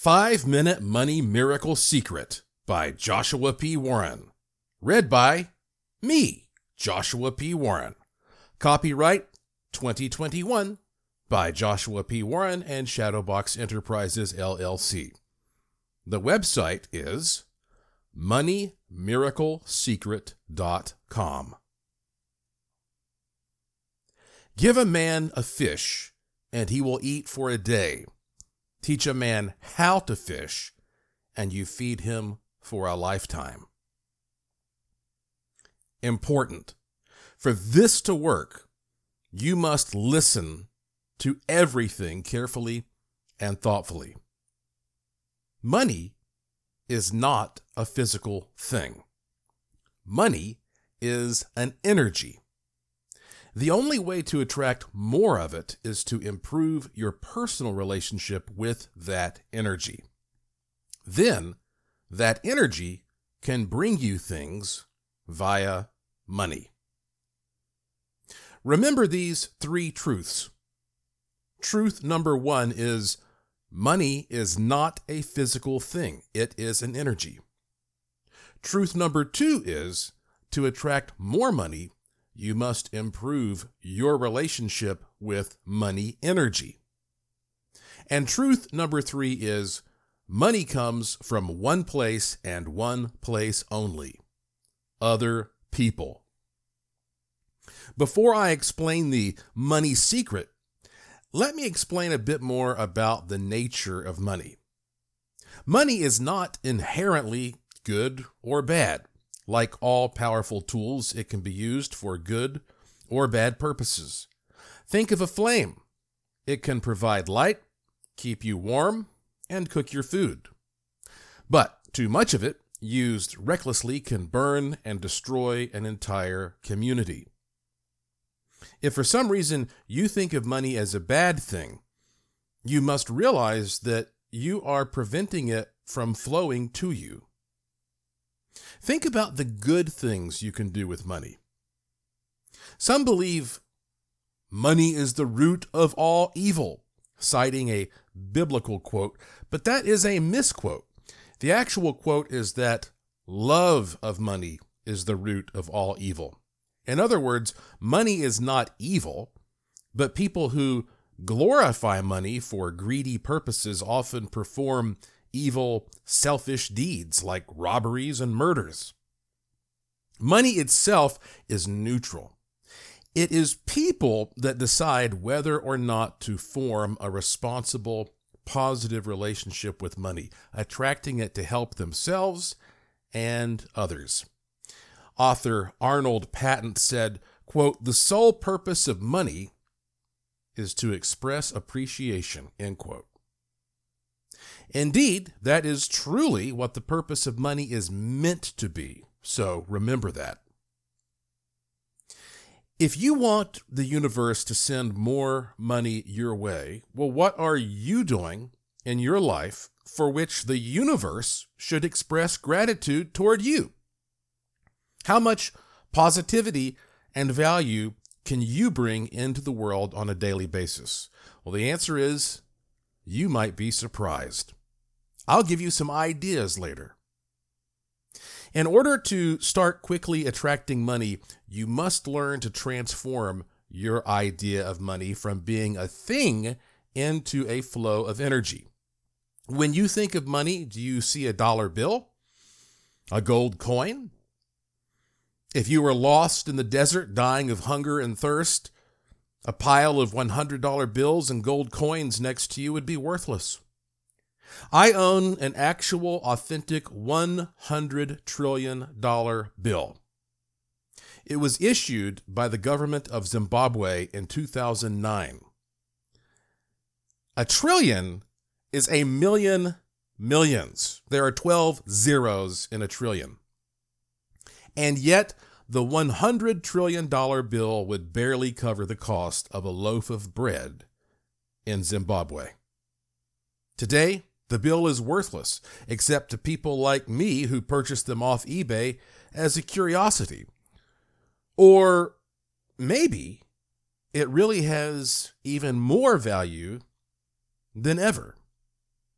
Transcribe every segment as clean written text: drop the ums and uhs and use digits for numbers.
5-Minute Money Miracle Secret by Joshua P. Warren. Read by me, Joshua P. Warren. Copyright 2021 by Joshua P. Warren and Shadowbox Enterprises, LLC. The website is moneymiraclesecret.com. Give a man a fish, and he will eat for a day. Teach a man how to fish, and you feed him for a lifetime. Important. For this to work, you must listen to everything carefully and thoughtfully. Money is not a physical thing. Money is an energy. The only way to attract more of it is to improve your personal relationship with that energy. Then, that energy can bring you things via money. Remember these 3 truths. Truth number 1 is money is not a physical thing. It is an energy. Truth number 2 is to attract more money, you must improve your relationship with money energy. And truth number 3 is money comes from one place and one place only: other people. Before I explain the money secret, let me explain a bit more about the nature of money. Money is not inherently good or bad. Like all powerful tools, it can be used for good or bad purposes. Think of a flame. It can provide light, keep you warm, and cook your food. But too much of it, used recklessly, can burn and destroy an entire community. If for some reason you think of money as a bad thing, you must realize that you are preventing it from flowing to you. Think about the good things you can do with money. Some believe money is the root of all evil, citing a biblical quote, but that is a misquote. The actual quote is that love of money is the root of all evil. In other words, money is not evil, but people who glorify money for greedy purposes often perform evil, selfish deeds like robberies and murders. Money itself is neutral. It is people that decide whether or not to form a responsible, positive relationship with money, attracting it to help themselves and others. Author Arnold Patent said, quote, "The sole purpose of money is to express appreciation," end quote. Indeed, that is truly what the purpose of money is meant to be, so remember that. If you want the universe to send more money your way, well, what are you doing in your life for which the universe should express gratitude toward you? How much positivity and value can you bring into the world on a daily basis? Well, the answer is you might be surprised. I'll give you some ideas later. In order to start quickly attracting money, you must learn to transform your idea of money from being a thing into a flow of energy. When you think of money, do you see a dollar bill? A gold coin? If you were lost in the desert, dying of hunger and thirst, a pile of $100 bills and gold coins next to you would be worthless. I own an actual, authentic $100 trillion bill. It was issued by the government of Zimbabwe in 2009. A trillion is a million millions. There are 12 zeros in a trillion. And yet, the $100 trillion bill would barely cover the cost of a loaf of bread in Zimbabwe. Today, the bill is worthless, except to people like me who purchased them off eBay as a curiosity. Or maybe it really has even more value than ever.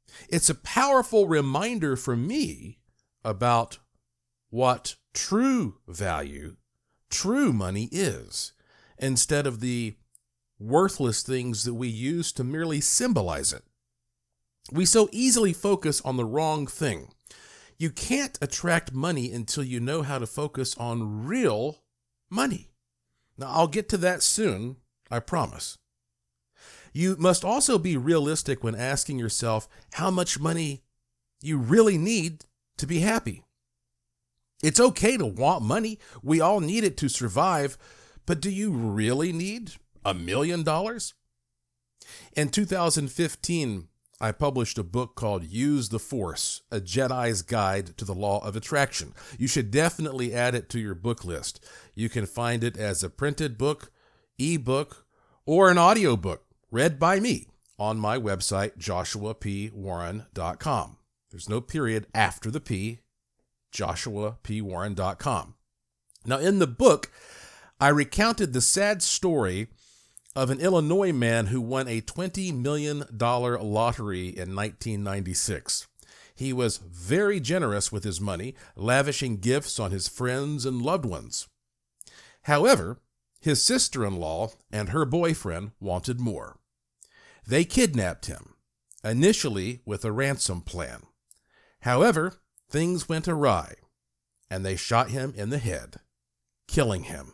It's a powerful reminder for me about what true value, true money is, instead of the worthless things that we use to merely symbolize it. We so easily focus on the wrong thing. You can't attract money until you know how to focus on real money. Now, I'll get to that soon, I promise. You must also be realistic when asking yourself how much money you really need to be happy. It's okay to want money. We all need it to survive. But do you really need $1 million? In 2015, I published a book called Use the Force, A Jedi's Guide to the Law of Attraction. You should definitely add it to your book list. You can find it as a printed book, ebook, or an audiobook read by me on my website, joshuapwarren.com. There's no period after the P, joshuapwarren.com. Now, in the book, I recounted the sad story of an Illinois man who won a $20 million lottery in 1996. He was very generous with his money, lavishing gifts on his friends and loved ones. However, his sister-in-law and her boyfriend wanted more. They kidnapped him, initially with a ransom plan. However, things went awry, and they shot him in the head, killing him.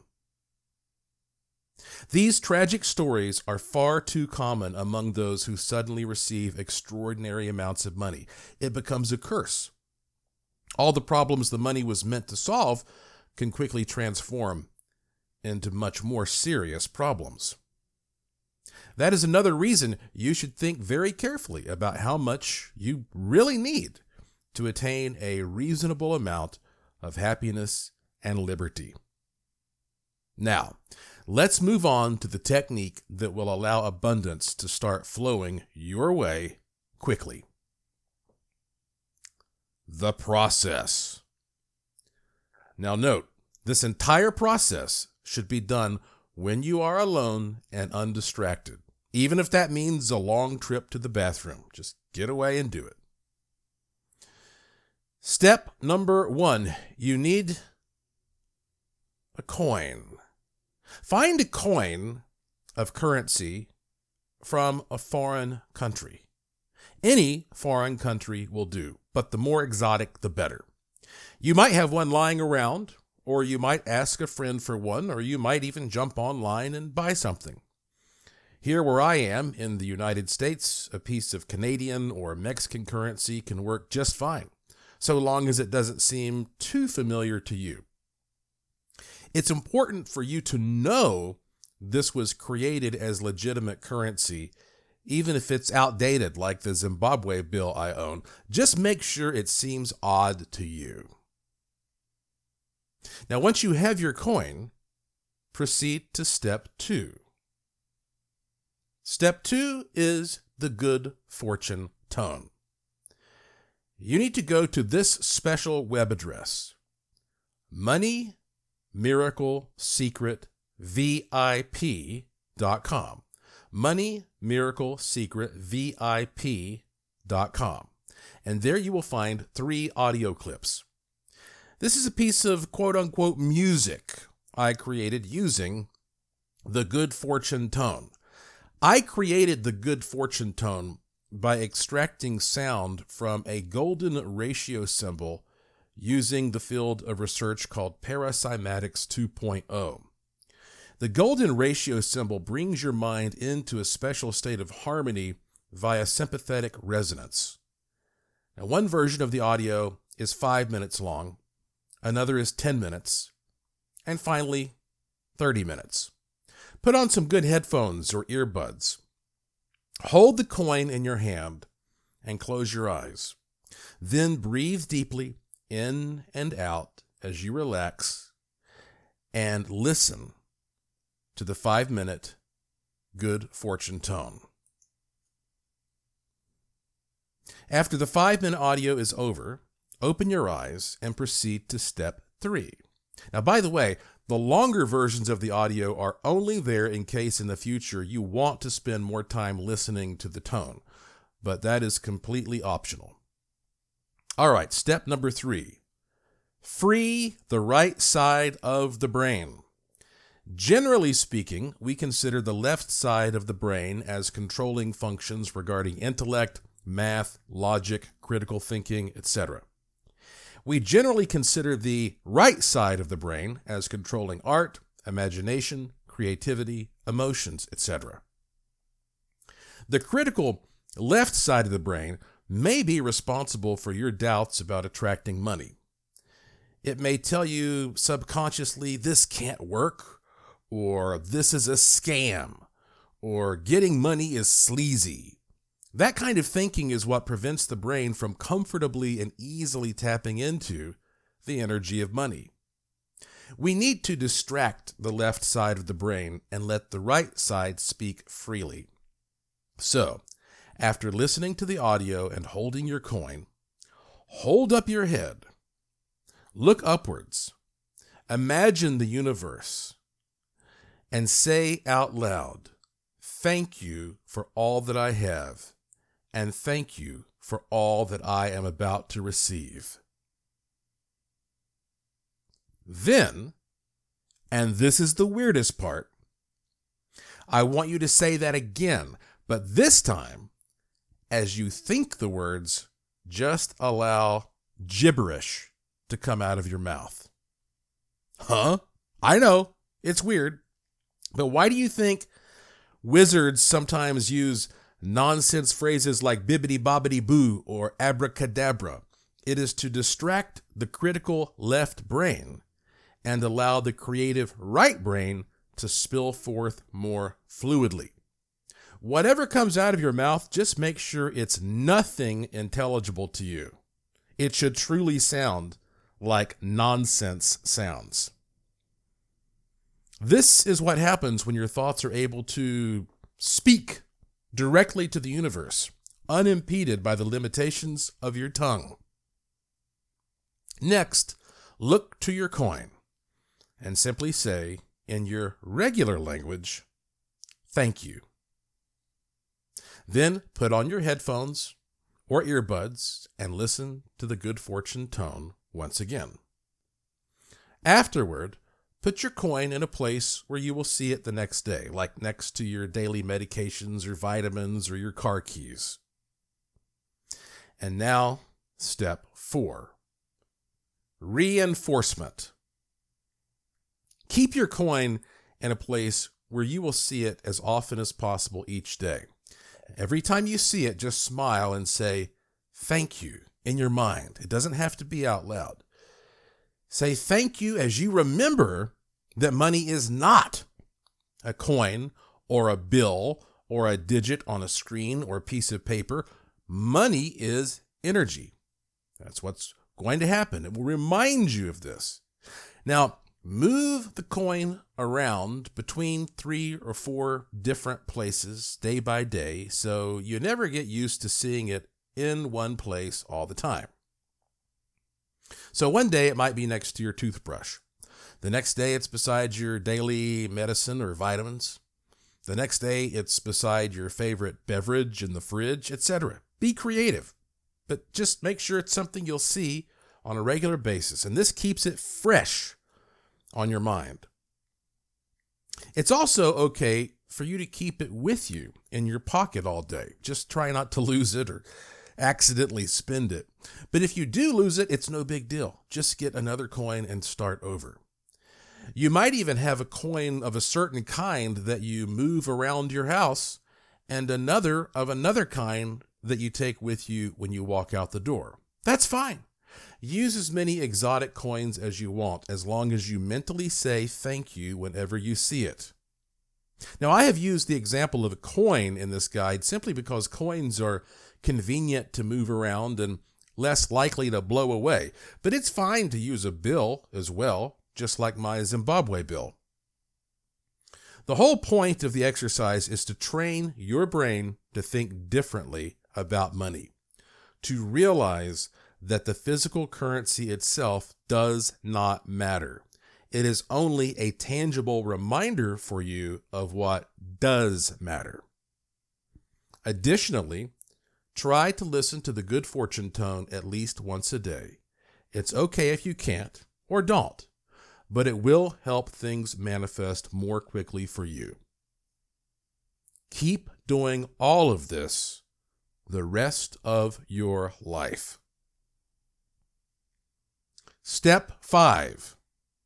These tragic stories are far too common among those who suddenly receive extraordinary amounts of money. It becomes a curse. All the problems the money was meant to solve can quickly transform into much more serious problems. That is another reason you should think very carefully about how much you really need to attain a reasonable amount of happiness and liberty. Now, let's move on to the technique that will allow abundance to start flowing your way quickly. The process. Now note, this entire process should be done when you are alone and undistracted, even if that means a long trip to the bathroom. Just get away and do it. Step number 1, you need a coin. Find a coin of currency from a foreign country. Any foreign country will do, but the more exotic, the better. You might have one lying around, or you might ask a friend for one, or you might even jump online and buy something. Here where I am in the United States, a piece of Canadian or Mexican currency can work just fine, so long as it doesn't seem too familiar to you. It's important for you to know this was created as legitimate currency, even if it's outdated like the Zimbabwe bill I own. Just make sure it seems odd to you. Now, once you have your coin, proceed to step 2. Step 2 is the good fortune tone. You need to go to this special web address, moneymiraclesecretvip.com. moneymiraclesecretvip.com. And there you will find 3 audio clips. This is a piece of quote-unquote music I created using the good fortune tone. I created the good fortune tone by extracting sound from a golden ratio symbol using the field of research called Paracymatics 2.0. The golden ratio symbol brings your mind into a special state of harmony via sympathetic resonance. Now, one version of the audio is 5 minutes long, another is 10 minutes, and finally, 30 minutes. Put on some good headphones or earbuds. Hold the coin in your hand and close your eyes. Then breathe deeply in and out as you relax and listen to the 5-minute good fortune tone. After the 5-minute audio is over, open your eyes and proceed to step 3. Now, by the way, the longer versions of the audio are only there in case in the future you want to spend more time listening to the tone. but that is completely optional. All right, step number 3. Free the right side of the brain. Generally speaking, we consider the left side of the brain as controlling functions regarding intellect, math, logic, critical thinking, etc. We generally consider the right side of the brain as controlling art, imagination, creativity, emotions, etc. The critical left side of the brain may be responsible for your doubts about attracting money. It may tell you subconsciously, this can't work, or this is a scam, or getting money is sleazy. That kind of thinking is what prevents the brain from comfortably and easily tapping into the energy of money. We need to distract the left side of the brain and let the right side speak freely. So, after listening to the audio and holding your coin, hold up your head, look upwards, imagine the universe, and say out loud, "Thank you for all that I have, and thank you for all that I am about to receive." Then, and this is the weirdest part, I want you to say that again, but this time, as you think the words, just allow gibberish to come out of your mouth. Huh? I know, it's weird, but why do you think wizards sometimes use nonsense phrases like bibbidi bobbidi boo or abracadabra? It is to distract the critical left brain and allow the creative right brain to spill forth more fluidly. Whatever comes out of your mouth, just make sure it's nothing intelligible to you. It should truly sound like nonsense sounds. This is what happens when your thoughts are able to speak directly to the universe, unimpeded by the limitations of your tongue. Next, look to your coin and simply say, in your regular language, "Thank you." Then put on your headphones or earbuds and listen to the good fortune tone once again. Afterward, put your coin in a place where you will see it the next day, like next to your daily medications or vitamins or your car keys. And now, step 4. Reinforcement. Keep your coin in a place where you will see it as often as possible each day. Every time you see it, just smile and say, "Thank you," in your mind. It doesn't have to be out loud. Say thank you as you remember that money is not a coin or a bill or a digit on a screen or a piece of paper. Money is energy. That's what's going to happen. It will remind you of this. Now, move the coin around between 3 or 4 different places day by day so you never get used to seeing it in one place all the time. So one day it might be next to your toothbrush. The next day it's beside your daily medicine or vitamins. The next day it's beside your favorite beverage in the fridge, etc. Be creative, but just make sure it's something you'll see on a regular basis, and this keeps it fresh on your mind. It's also okay for you to keep it with you in your pocket all day. Just try not to lose it or accidentally spend it. But if you do lose it, it's no big deal. Just get another coin and start over. You might even have a coin of a certain kind that you move around your house and another of another kind that you take with you when you walk out the door. That's fine. Use as many exotic coins as you want, as long as you mentally say thank you whenever you see it. Now, I have used the example of a coin in this guide simply because coins are convenient to move around and less likely to blow away. But it's fine to use a bill as well, just like my Zimbabwe bill. The whole point of the exercise is to train your brain to think differently about money, to realize that the physical currency itself does not matter. It is only a tangible reminder for you of what does matter. Additionally, Try to listen to the good fortune tone at least once a day. It's okay if you can't or don't, but it will help things manifest more quickly for you. Keep doing all of this the rest of your life. Step 5.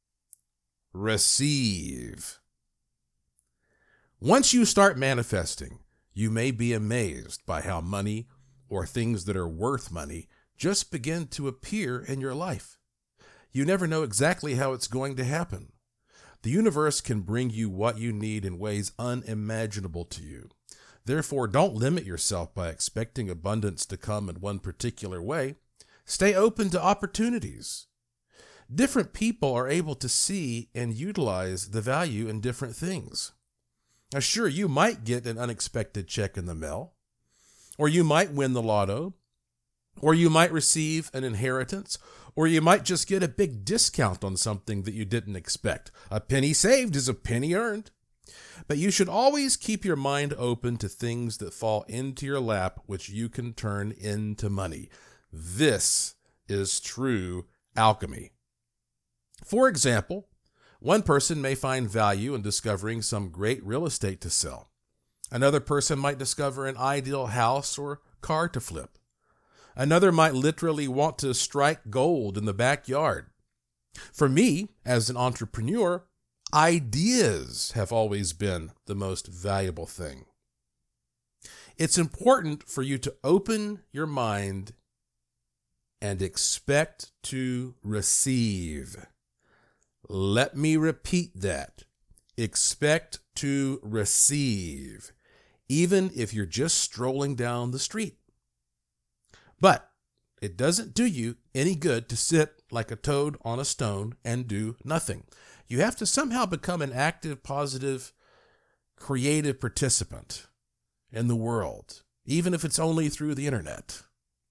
Receive. Once you start manifesting, you may be amazed by how money or things that are worth money just begin to appear in your life. You never know exactly how it's going to happen. The universe can bring you what you need in ways unimaginable to you. Therefore, don't limit yourself by expecting abundance to come in one particular way. Stay open to opportunities. Different people are able to see and utilize the value in different things. Now, sure, you might get an unexpected check in the mail, or you might win the lotto, or you might receive an inheritance, or you might just get a big discount on something that you didn't expect. A penny saved is a penny earned. But you should always keep your mind open to things that fall into your lap, which you can turn into money. This is true alchemy. For example, one person may find value in discovering some great real estate to sell. Another person might discover an ideal house or car to flip. Another might literally want to strike gold in the backyard. For me, as an entrepreneur, ideas have always been the most valuable thing. It's important for you to open your mind and expect to receive. Let me repeat that. Expect to receive, even if you're just strolling down the street. But it doesn't do you any good to sit like a toad on a stone and do nothing. You have to somehow become an active, positive, creative participant in the world, even if it's only through the internet.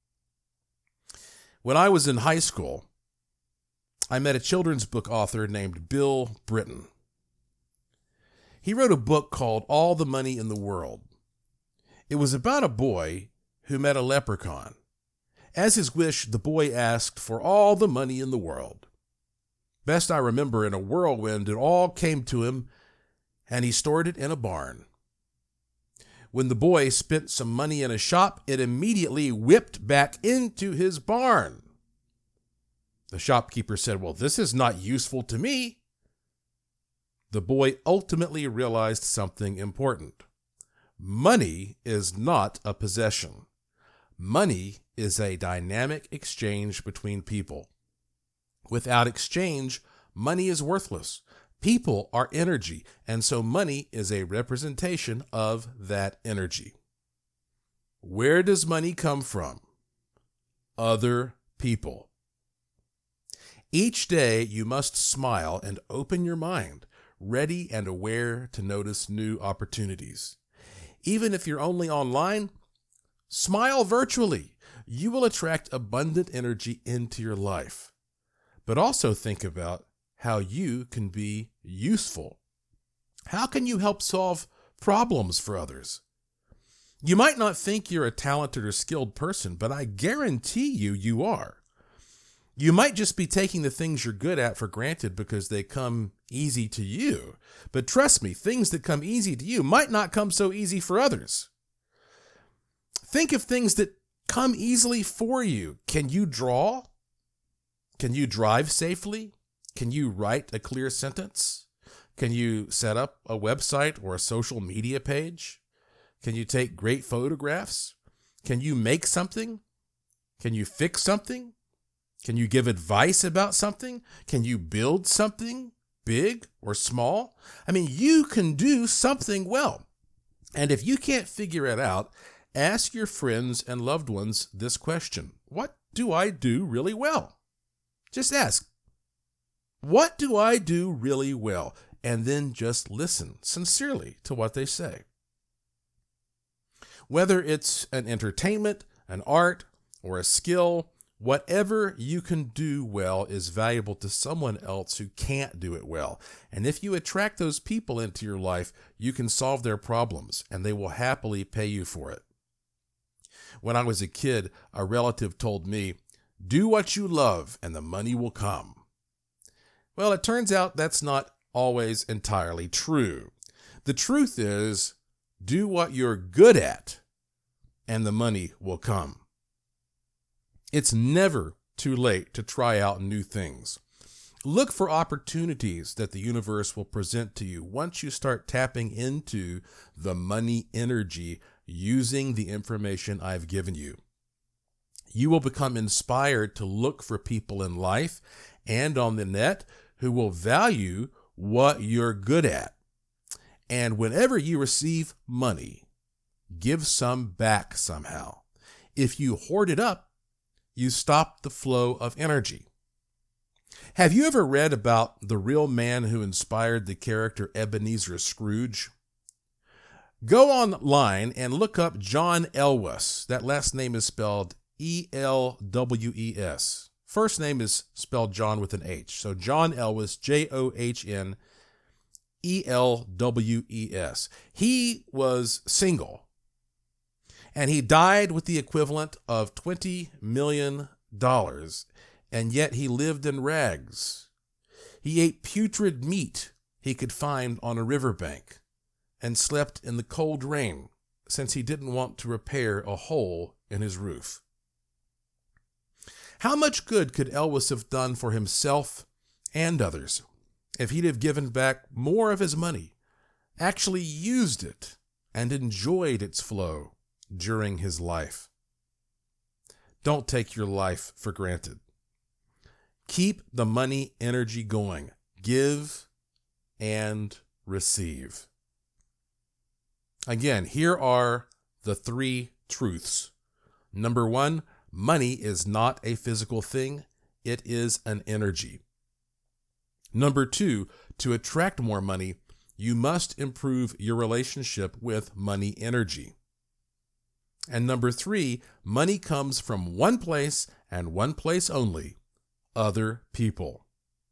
When I was in high school, I met a children's book author named Bill Britton. He wrote a book called All the Money in the World. It was about a boy who met a leprechaun. As his wish, the boy asked for all the money in the world. Best I remember, in a whirlwind, it all came to him, and he stored it in a barn. When the boy spent some money in a shop, it immediately whipped back into his barn. The shopkeeper said, "Well, this is not useful to me." The boy ultimately realized something important. Money is not a possession. Money is a dynamic exchange between people. Without exchange, money is worthless. People are energy, and so money is a representation of that energy. Where does money come from? Other people. Each day you must smile and open your mind, ready and aware to notice new opportunities. Even if you're only online, smile virtually. You will attract abundant energy into your life. But also think about how you can be useful. How can you help solve problems for others? You might not think you're a talented or skilled person, but I guarantee you are. You might just be taking the things you're good at for granted because they come easy to you. But trust me, things that come easy to you might not come so easy for others. Think of things that come easily for you. Can you draw? Can you drive safely? Can you write a clear sentence? Can you set up a website or a social media page? Can you take great photographs? Can you make something? Can you fix something? Can you give advice about something? Can you build something big or small? I mean, you can do something well. And if you can't figure it out, ask your friends and loved ones this question. What do I do really well? Just ask, what do I do really well? And then just listen sincerely to what they say. Whether it's an entertainment, an art, or a skill, whatever you can do well is valuable to someone else who can't do it well. And if you attract those people into your life, you can solve their problems, and they will happily pay you for it. When I was a kid, a relative told me, "Do what you love and the money will come." Well, it turns out that's not always entirely true. The truth is, do what you're good at and the money will come. It's never too late to try out new things. Look for opportunities that the universe will present to you once you start tapping into the money energy using the information I've given you. You will become inspired to look for people in life and on the net who will value what you're good at. And whenever you receive money, give some back somehow. If you hoard it up, you stop the flow of energy. Have you ever read about the real man who inspired the character Ebenezer Scrooge? Go online and look up John Elwes. That last name is spelled Elwes. First name is spelled John with an H. So John Elwes, Johnelwes. He was single, and he died with the equivalent of $20 million, and yet he lived in rags. He ate putrid meat he could find on a riverbank and slept in the cold rain since he didn't want to repair a hole in his roof. How much good could Elwes have done for himself and others if he'd have given back more of his money, actually used it, and enjoyed its flow during his life? Don't take your life for granted. Keep the money energy going. Give and receive. Again, here are the 3 truths. Number 1, money is not a physical thing. It is an energy. Number 2, to attract more money, you must improve your relationship with money energy. And number 3, money comes from one place and one place only, other people.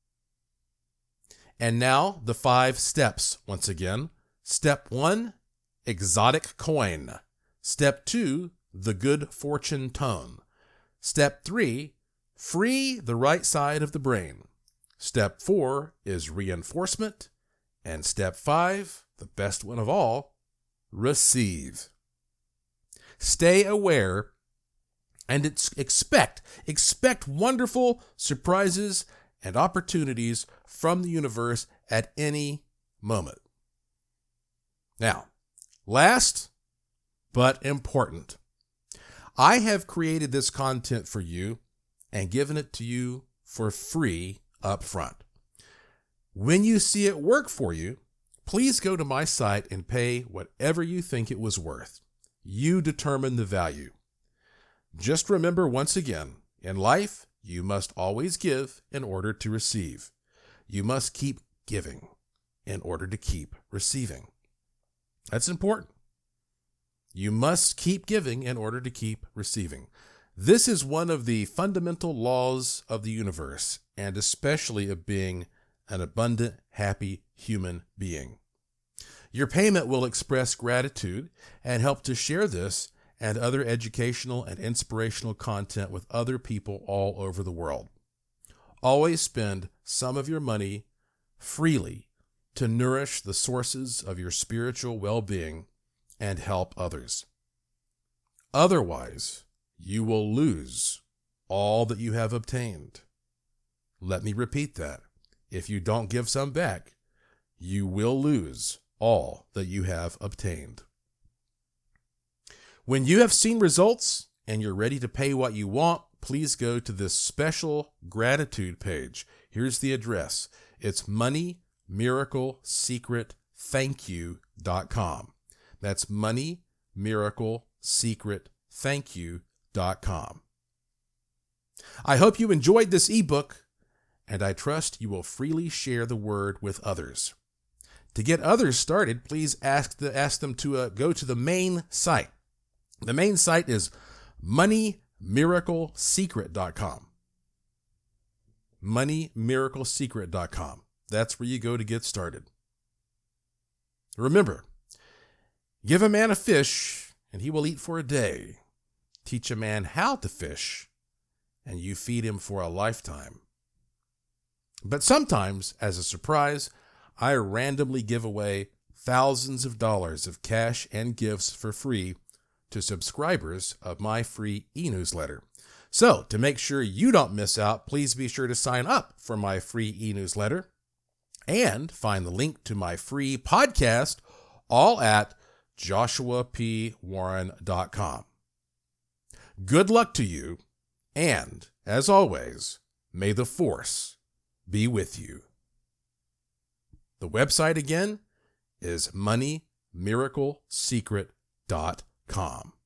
And now the 5 steps once again. Step 1, exotic coin. Step 2, the good fortune tone. Step 3, free the right side of the brain. Step 4 is reinforcement. And step 5, the best one of all, receive. Stay aware and expect wonderful surprises and opportunities from the universe at any moment. Now, last but important, I have created this content for you and given it to you for free up front. When you see it work for you, please go to my site and pay whatever you think it was worth. You determine the value. Just remember once again, in life, you must always give in order to receive. You must keep giving in order to keep receiving. That's important. You must keep giving in order to keep receiving. This is one of the fundamental laws of the universe, and especially of being an abundant, happy human being. Your payment will express gratitude and help to share this and other educational and inspirational content with other people all over the world. Always spend some of your money freely to nourish the sources of your spiritual well-being and help others. Otherwise, you will lose all that you have obtained. Let me repeat that. If you don't give some back, you will lose all that you have obtained. When you have seen results and you're ready to pay what you want, please go to this special gratitude page. Here's the address. It's moneymiraclesecretthankyou.com. That's moneymiraclesecretthankyou.com. I hope you enjoyed this ebook, and I trust you will freely share the word with others. To get others started, please ask them to go to the main site. The main site is moneymiraclesecret.com. moneymiraclesecret.com. That's where you go to get started. Remember, give a man a fish and he will eat for a day. teach a man how to fish, and you feed him for a lifetime. But sometimes, as a surprise, I randomly give away thousands of dollars of cash and gifts for free to subscribers of my free e-newsletter. So, to make sure you don't miss out, please be sure to sign up for my free e-newsletter and find the link to my free podcast all at joshuapwarren.com. Good luck to you, and, as always, may the force be with you. The website again is moneymiraclesecret.com.